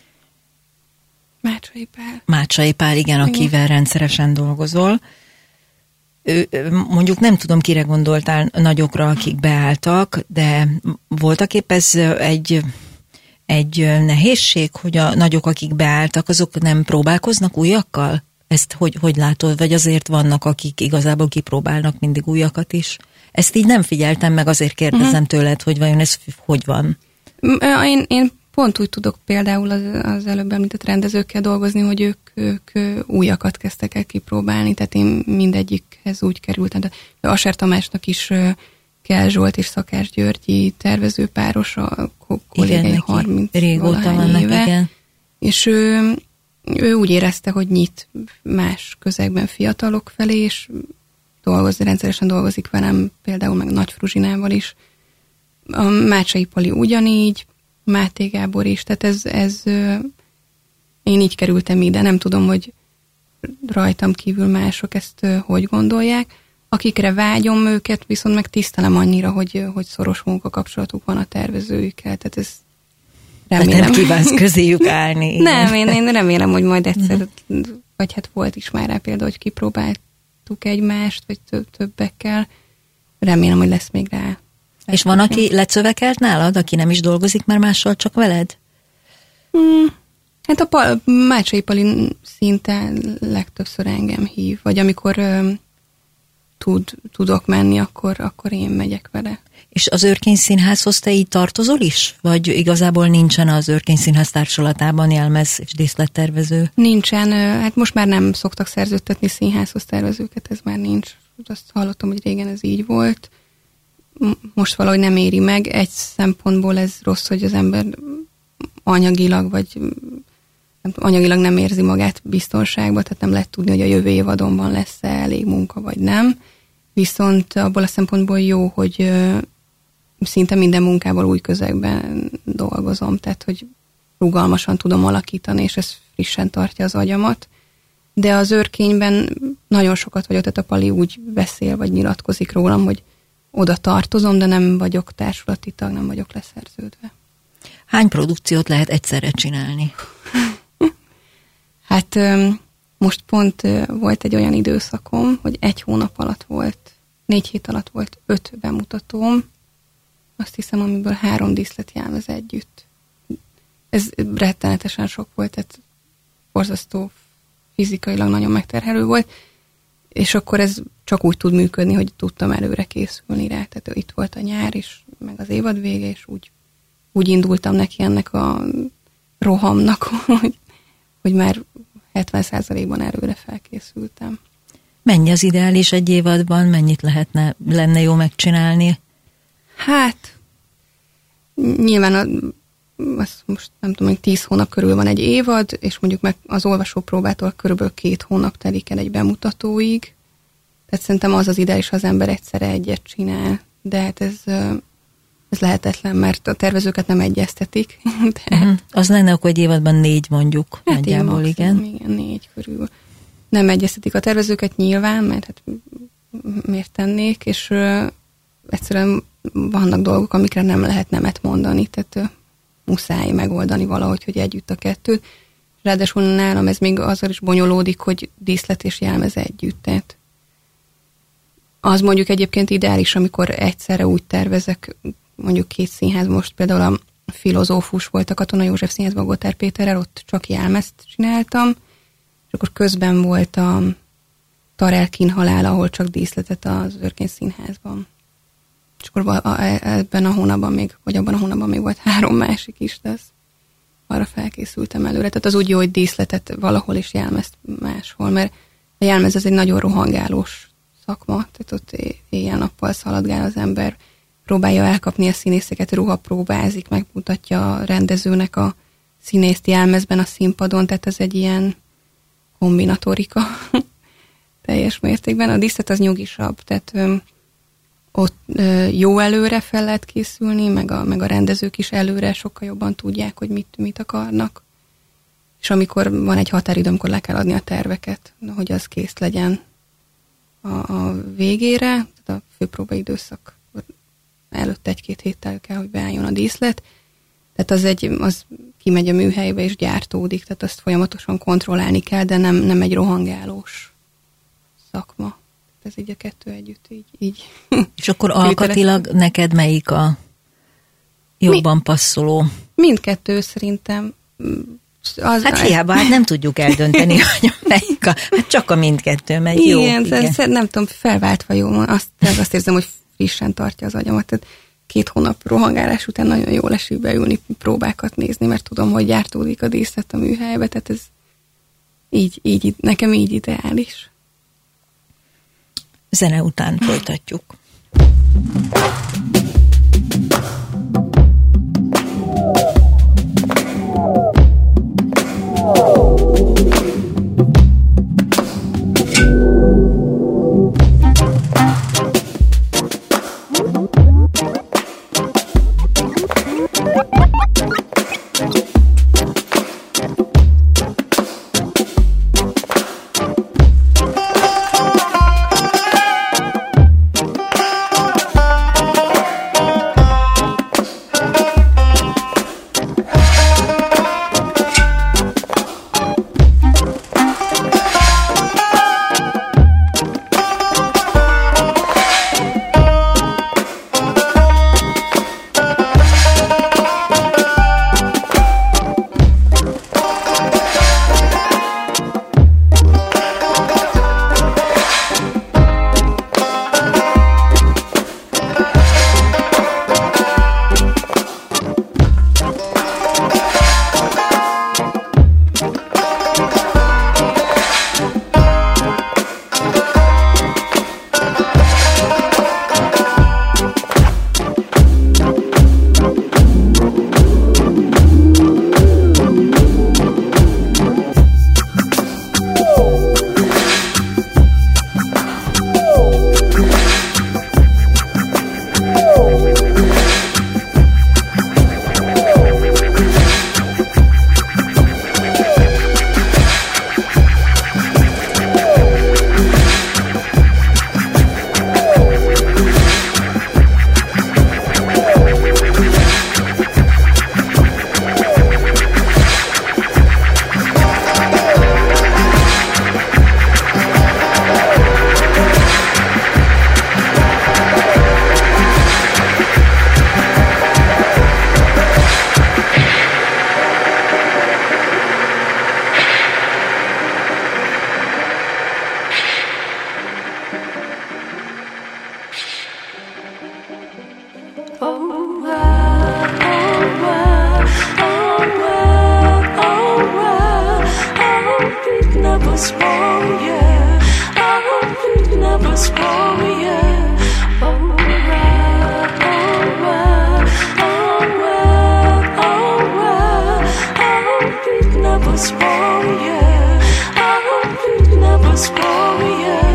Mácsai Pál. Mácsai Pál, igen, igen, akivel rendszeresen dolgozol. Mondjuk nem tudom, kire gondoltál nagyokra, akik beálltak, de voltak épp ez egy... egy nehézség, hogy a nagyok, akik beálltak, azok nem próbálkoznak újakkal? Ezt hogy, hogy látod? Vagy azért vannak, akik igazából kipróbálnak mindig újakat is? Ezt így nem figyeltem meg, azért kérdezem uh-huh. tőled, hogy vajon ez hogy van? Én, én pont úgy tudok például az, az előbb említett rendezőkkel dolgozni, hogy ők, ők újakat kezdtek el kipróbálni, tehát én mindegyikhez úgy kerültem. De Asár Tamásnak is Kell Zsolt és Szakás Györgyi tervezőpáros, a kollégai harminc régóta vannak, éve, igen. És ő, ő úgy érezte, hogy nyit más közegben fiatalok felé, és dolgozni, rendszeresen dolgozik velem, például meg Nagy Fruzsinával is. A Mácsai Pali ugyanígy, Máté Gábor is, tehát ez, ez én így kerültem ide, nem tudom, hogy rajtam kívül mások ezt hogy gondolják. Akikre vágyom őket, viszont meg tisztelem annyira, hogy, hogy szoros munkakapcsolatuk van a tervezőikkel, tehát ez remélem. Hát nem kívánsz közéjük állni. Igen. Nem, én, én remélem, hogy majd egyszer, vagy hát volt is már rá példa, hogy kipróbáltuk egymást, vagy több, többekkel. Remélem, hogy lesz még rá. És van, aki lecövekelt nálad, aki nem is dolgozik már mással, csak veled? Hmm. Hát a Pal- Mácsai Pali szinte legtöbbször engem hív, vagy amikor ö, tud, tudok menni, akkor, akkor én megyek vele. És az Örkény Színházhoz te így tartozol is? Vagy igazából nincsen az Örkény Színház társulatában jelmez és díszlettervező? Nincsen, hát most már nem szoktak szerződtetni színházhoz tervezőket, ez már nincs. Azt hallottam, hogy régen ez így volt. Most valahogy nem éri meg. Egy szempontból ez rossz, hogy az ember anyagilag, vagy nem, anyagilag nem érzi magát biztonságban, tehát nem lehet tudni, hogy a jövő évadonban lesz-e elég munka, vagy nem. Viszont abból a szempontból jó, hogy szinte minden munkával új közegben dolgozom, tehát hogy rugalmasan tudom alakítani, és ez frissen tartja az agyamat. De az Örkényben nagyon sokat vagyok, tehát a Pali úgy beszél, vagy nyilatkozik rólam, hogy oda tartozom, de nem vagyok társulati tag, nem vagyok leszerződve. Hány produkciót lehet egyszerre csinálni? Hát most pont volt egy olyan időszakom, hogy egy hónap alatt volt, négy hét alatt volt öt bemutatóm, azt hiszem, amiből három díszletjelmez együtt. Ez rettenetesen sok volt, tehát borzasztó fizikailag nagyon megterhelő volt, és akkor ez csak úgy tud működni, hogy tudtam előre készülni rá, tehát itt volt a nyár is, meg az évad vége, és úgy, úgy indultam neki ennek a rohamnak, hogy, hogy már hetven százalékban előre felkészültem. Mennyi az ideális egy évadban? Mennyit lehetne, lenne jó megcsinálni? Hát, nyilván a, az most nem tudom, hogy tíz hónap körül van egy évad, és mondjuk meg az olvasópróbától körülbelül két hónap telik el egy bemutatóig. Tehát szerintem az az ideális, ha az ember egyszerre egyet csinál. De hát ez ez lehetetlen, mert a tervezőket nem egyeztetik. Tehát, uh-huh. Az lenne akkor egy évadban négy mondjuk, hát nagyjából, igen. Igen, négy körül. Nem egyeztetik a tervezőket nyilván, mert hát miért tennék, és uh, egyszerűen vannak dolgok, amikre nem lehet nemet mondani, tehát uh, muszáj megoldani valahogy, hogy együtt a kettőt. Ráadásul nálam ez még azzal is bonyolódik, hogy díszlet és jelmez együtt, tehát az mondjuk egyébként ideális, amikor egyszerre úgy tervezek, mondjuk két színház, most például a Filozófus volt a Katona József Színházban Gotthár Péterrel, ott csak jelmezt csináltam, és akkor közben volt a Tarell kínhalál, ahol csak díszletet az Örkény Színházban. És akkor ebben a hónapban még, vagy abban a hónapban még volt három másik is, de az, arra felkészültem előre. Tehát az úgy jó, hogy díszletet valahol és jelmezt máshol, mert a jelmez az egy nagyon rohangálós szakma, tehát ott éjjel-nappal szaladgál az ember, próbálja elkapni a színészeket, ruhapróbázik, megmutatja a rendezőnek a színészt jelmezben a színpadon, tehát ez egy ilyen kombinatorika teljes mértékben. A díszlet az nyugisabb, tehát ö, ott ö, jó előre fel lehet készülni, meg a, meg a rendezők is előre sokkal jobban tudják, hogy mit, mit akarnak. És amikor van egy határidő, amikor le kell adni a terveket, hogy az kész legyen a, a végére, tehát a főpróbaidőszak előtt egy-két héttel kell, hogy beálljon a díszlet. Tehát az, egy, az kimegy a műhelybe és gyártódik, tehát azt folyamatosan kontrollálni kell, de nem, nem egy rohangálós szakma. Ez így a kettő együtt így. így. És akkor alkatilag neked melyik a jobban Mi? passzoló? Mindkettő szerintem. Az, hát hiába, hát nem tudjuk eldönteni, hogy melyik a, hát csak a mindkettő megy. Jó. Igen, igen. Nem tudom, felváltva jó. Azt, azt érzem, hogy frissen tartja az agyamat. Tehát két hónap rohangálás után nagyon jól esik beülni, próbákat nézni, mert tudom, hogy gyártódik a díszlet a műhelybe, tehát ez így, így, nekem így ideális. Zene után folytatjuk.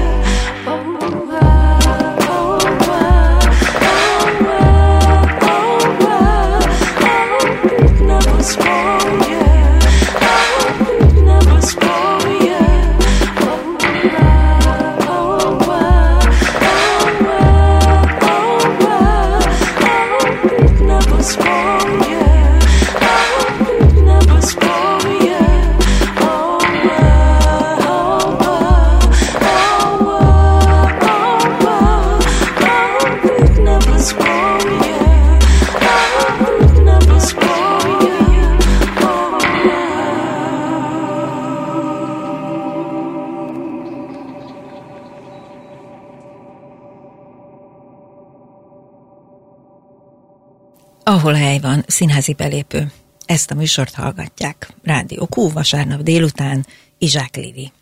Oh Ahol hely van, színházi belépő. Ezt a műsort hallgatják. Rádió Q, vasárnap délután, Izsák Livi.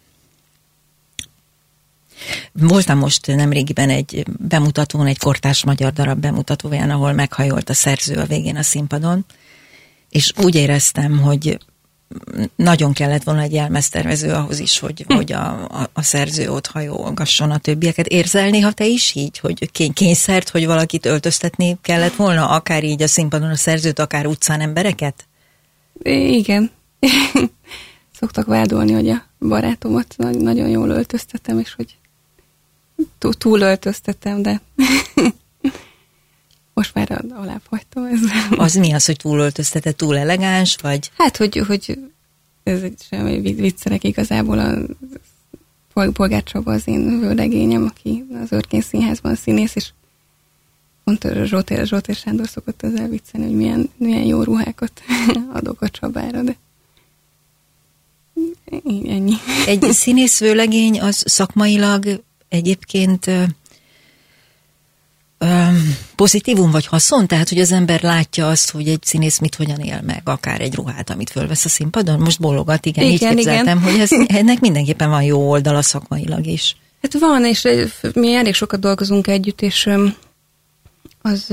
Voltam most nemrégiben egy bemutatón, egy kortárs magyar darab bemutatóján, ahol meghajolt a szerző a végén a színpadon, és úgy éreztem, hogy nagyon kellett volna egy jelmeztervező ahhoz is, hogy, hm. hogy a, a, a szerző ott hajolgasson a többieket. Érzel néha te is így, hogy kényszert, hogy valakit öltöztetni kellett volna, akár így a színpadon a szerzőt, akár utcán embereket? Igen. Szoktak vádolni, hogy a barátomat nagyon jól öltöztetem, és hogy túl öltöztetem, de most már alább hagytam ezzel. Az mi az, hogy túl öltözteted? Túl elegáns, vagy? Hát, hogy, hogy ez egy semmi viccelek igazából. A Polgár Csaba az én vőlegényem, aki az Örkény Színházban színész, és pont Zsótér, Zsótér Sándor szokott ezzel viccelni, hogy milyen, milyen jó ruhákat adok a Csabára, de ennyi. Egy színész vőlegény az szakmailag egyébként ö, ö, pozitívum vagy haszon? Tehát, hogy az ember látja azt, hogy egy színész mit hogyan él meg, akár egy ruhát, amit fölvesz a színpadon. Most bólogat, igen, igen így képzeltem, igen. Hogy ez, ennek mindenképpen van jó oldala szakmailag is. Hát van, és mi elég sokat dolgozunk együtt, és az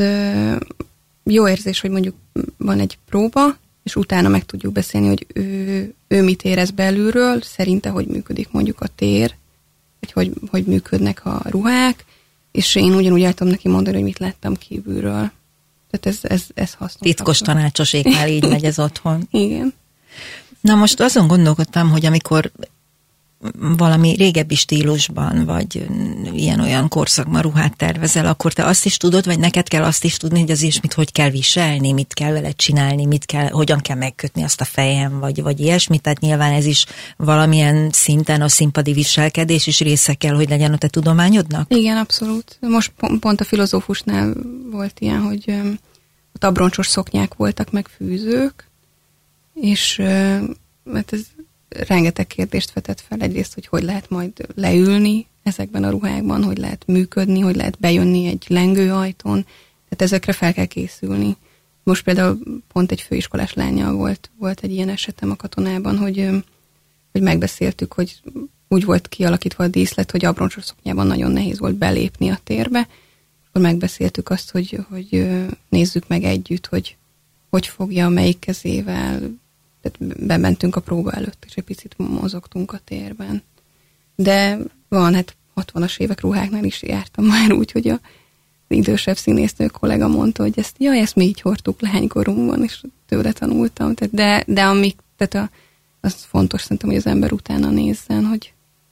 jó érzés, hogy mondjuk van egy próba, és utána meg tudjuk beszélni, hogy ő, ő mit érez belülről, szerinte, hogy működik mondjuk a tér, vagy hogy, hogy működnek a ruhák, és én ugyanúgy el tudom neki mondani, hogy mit láttam kívülről. Tehát ez, ez, ez hasznos. Titkos tanácsoséknál így megy ez otthon. Igen. Na most azon gondolkodtam, hogy amikor valami régebbi stílusban, vagy ilyen-olyan korszakban ruhát tervezel, akkor te azt is tudod, vagy neked kell azt is tudni, hogy az is mit hogy kell viselni, mit kell vele csinálni, mit kell, hogyan kell megkötni azt a fejem, vagy, vagy ilyesmit. Tehát nyilván ez is valamilyen szinten a színpadi viselkedés is része kell, hogy legyen a te tudományodnak? Igen, abszolút. Most pont a filozófusnál volt ilyen, hogy ott abroncsos szoknyák voltak, meg fűzők, és hát ez rengeteg kérdést vetett fel. Egyrészt, hogy hogy lehet majd leülni ezekben a ruhákban, hogy lehet működni, hogy lehet bejönni egy lengőajtón. Tehát ezekre fel kell készülni. Most például pont egy főiskolás lánnyal volt, volt egy ilyen esetem a katonában, hogy, hogy megbeszéltük, hogy úgy volt kialakítva a díszlet, hogy abroncsos szoknyában nagyon nehéz volt belépni a térbe. Akkor megbeszéltük azt, hogy, hogy nézzük meg együtt, hogy hogy fogja, melyik kezével. Tehát bementünk a próba előtt, és egy picit mozogtunk a térben. De van, hát hatvanas évek ruháknál is jártam már úgy, hogy az idősebb színésznő kollega mondta, hogy ezt, jaj, ezt mi így hordtuk lánykorunkban, és tőle tanultam. Tehát de, de amik, tehát a, az fontos szerintem, hogy az ember utána nézzen, hogy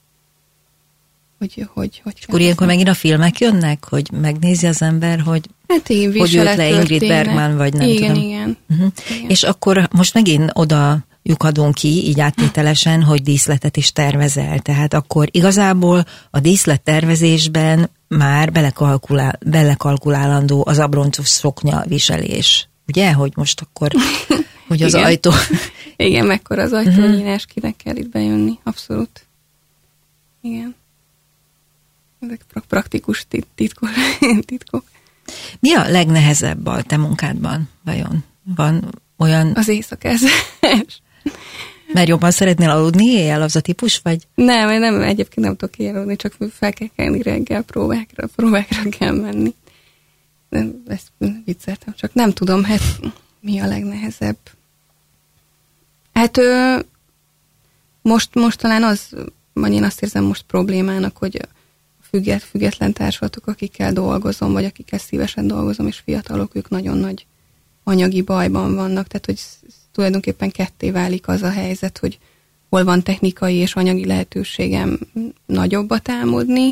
hogy, hogy, hogy és akkor ilyenkor megint a filmek jönnek, hogy megnézi az ember, hogy hát én hogy jött le Ingrid Bergman, vagy nem igen, tudom. Igen, uh-huh. igen. És akkor most megint oda lyukadunk ki, így áttételesen, hogy díszletet is tervezel. Tehát akkor igazából a díszlettervezésben már belekalkulál, belekalkulálandó az abroncos szoknya viselés. Ugye? Hogy most akkor, hogy az igen. ajtó... Igen, mekkora az ajtónyílás, uh-huh. kinek kell itt bejönni. Abszolút. Igen. Ezek praktikus titkok. titkok. Mi a legnehezebb a te munkádban, vajon? Van olyan... Az éjszakázás. Mert jobban szeretnél aludni éjjel, az a típus, vagy? Nem, én nem, egyébként nem tudok aludni, csak fel kell kelni reggel, próbákra, próbákra kell menni. De ezt vicceltem, csak nem tudom, hát mi a legnehezebb. Hát ő, most, most talán az, vagy én azt érzem most problémának, hogy függet, független társulatok, akikkel dolgozom, vagy akikkel szívesen dolgozom, és fiatalok, ők nagyon nagy anyagi bajban vannak, tehát hogy tulajdonképpen ketté válik az a helyzet, hogy hol van technikai és anyagi lehetőségem nagyobbat álmodni,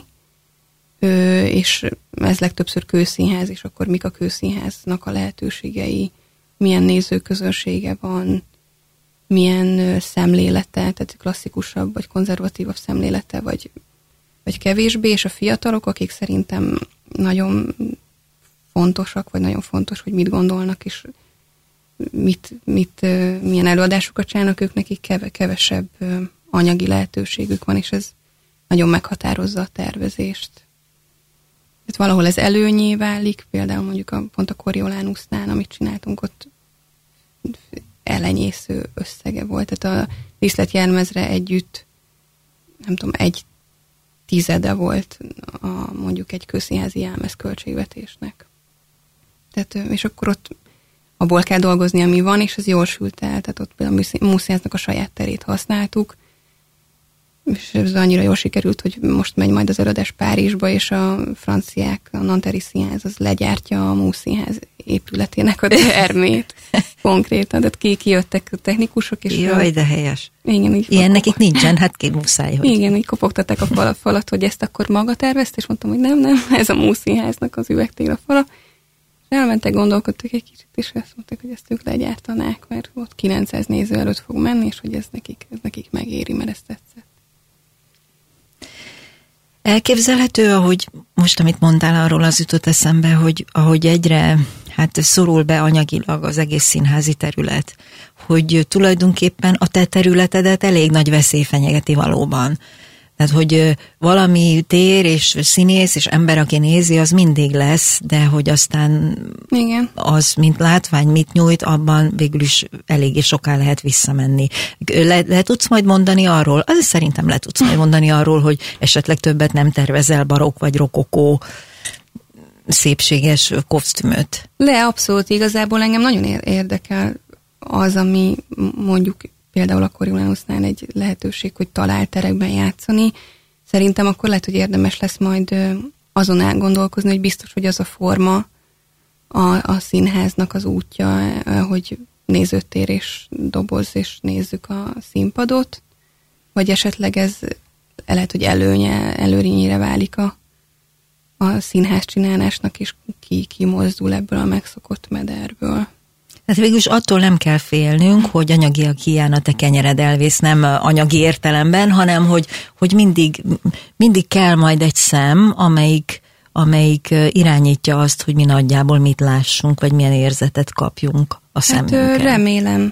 és ez legtöbbször kőszínház, és akkor mik a kőszínháznak a lehetőségei, milyen nézőközönsége van, milyen szemlélete, tehát klasszikusabb vagy konzervatívabb szemlélete, vagy, vagy kevésbé, és a fiatalok, akik szerintem nagyon fontosak, vagy nagyon fontos, hogy mit gondolnak, és mit, mit, milyen előadásokat csinálnak, ők nekik kevesebb anyagi lehetőségük van, és ez nagyon meghatározza a tervezést. Tehát valahol ez előnyé válik, például mondjuk a, pont a Coriolanusnál, amit csináltunk, ott elenyésző összege volt. Tehát a díszletjelmezre együtt, nem tudom, egy tizede volt a, mondjuk egy közszínházi jelmez költségvetésnek. Tehát, és akkor ott abból kell dolgozni, ami van, és ez jól sült el. Tehát ott például a Múszínháznak a saját terét használtuk, és ez annyira jól sikerült, hogy most megy majd az előadás Párizsba, és a franciák, a Nanteri Színház az legyártja a Múszínház épületének a termét. Konkrétan, tehát ki, kijöttek a technikusok, és... Jaj, de helyes. Igen, így ilyen nekik nincsen, hát ki muszáj, hogy... Igen, így kopogtatták a fal, falat, hogy ezt akkor maga tervezte, és mondtam, hogy nem, nem, ez a Múszínháznak az üvegtéla fala. És elmentek, gondolkodtak egy kicsit, és azt mondták, hogy ezt ők legyártanák, mert ott kilencszáz néző előtt fog menni, és hogy ez nekik, ez nekik megéri, mert ezt tetszett. Elképzelhető, ahogy most, amit mondtál, arról az jutott eszembe, hogy ahogy egyre hát szorul be anyagilag az egész színházi terület, hogy tulajdonképpen a te területedet elég nagy veszély fenyegeti valóban. Tehát, hogy valami tér és színész és ember, aki nézi, az mindig lesz, de hogy aztán igen. Az, mint látvány, mit nyújt, abban végül is eléggé soká lehet visszamenni. Le, le tudsz majd mondani arról, az szerintem le tudsz majd mondani arról, hogy esetleg többet nem tervezel barokk vagy rokokó szépséges kosztümöt. Le, abszolút, igazából engem nagyon érdekel az, ami mondjuk például a Coriolanusnál egy lehetőség, hogy találterekben játszani. Szerintem akkor lehet, hogy érdemes lesz majd azon elgondolkozni, hogy biztos, hogy az a forma a, a színháznak az útja, hogy nézőtér és doboz, és nézzük a színpadot, vagy esetleg ez lehet, hogy előnye, előrényére válik a, a színház csinálásnak, és ki, ki mozdul ebből a megszokott mederből. Tehát végülis attól nem kell félnünk, hogy anyagiak hiány a te kenyered elvész, nem anyagi értelemben, hanem hogy, hogy mindig, mindig kell majd egy szem, amelyik, amelyik irányítja azt, hogy mi nagyjából mit lássunk, vagy milyen érzetet kapjunk a szemünkkel. Hát remélem.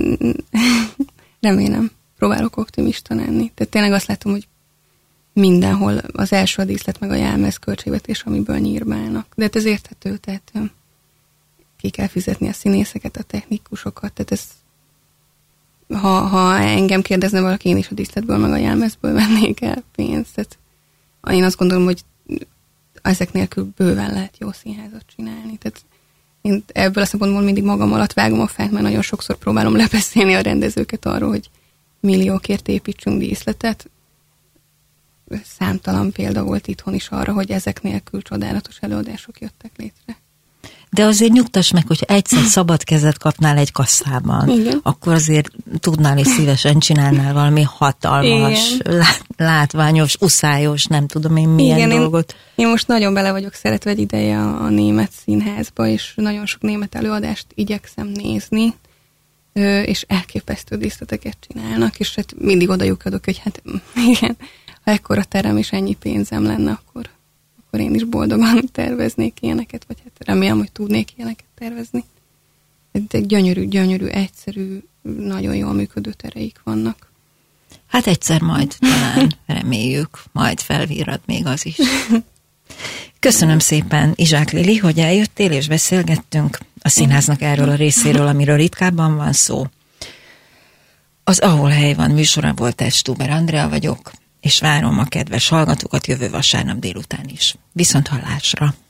Remélem. Próbálok optimista lenni. Tehát tényleg azt látom, hogy mindenhol az első a díszlet meg a jelmez költségvetés, amiből nyírbálnak. De hát ez érthető, tehát ki kell fizetni a színészeket, a technikusokat, tehát ez, ha, ha engem kérdezne valaki, én is a díszletből meg a jelmezből vennék el pénzt. Tehát én azt gondolom, hogy ezek nélkül bőven lehet jó színházat csinálni. Tehát én ebből a szempontból mindig magam alatt vágom a fát, mert nagyon sokszor próbálom lebeszélni a rendezőket arról, hogy milliókért építsünk díszletet. Számtalan példa volt itthon is arra, hogy ezek nélkül csodálatos előadások jöttek létre. De azért nyugtass meg, hogyha egyszer szabad kezet kapnál egy kasszában, igen, akkor azért tudnál és szívesen csinálnál valami hatalmas, lát, látványos, uszályos, nem tudom én milyen igen, dolgot. Én, én most nagyon bele vagyok szeretve egy ideje a, a német színházba, és nagyon sok német előadást igyekszem nézni, és elképesztő díszleteket csinálnak, és hát mindig oda lyukadok, hogy hát igen, ha ekkora terem és ennyi pénzem lenne, akkor akkor én is boldogan terveznék ilyeneket, vagy hát remélem, hogy tudnék ilyeneket tervezni. De gyönyörű, gyönyörű, egyszerű, nagyon jól működő tereik vannak. Hát egyszer majd talán reméljük, majd felvirrad még az is. Köszönöm szépen, Izsák Lili, hogy eljöttél és beszélgettünk a színháznak erről a részéről, amiről ritkábban van szó. Az Ahol hely van műsora volt, Stuber Andrea vagyok, és várom a kedves hallgatókat jövő vasárnap délután is. Viszont hallásra!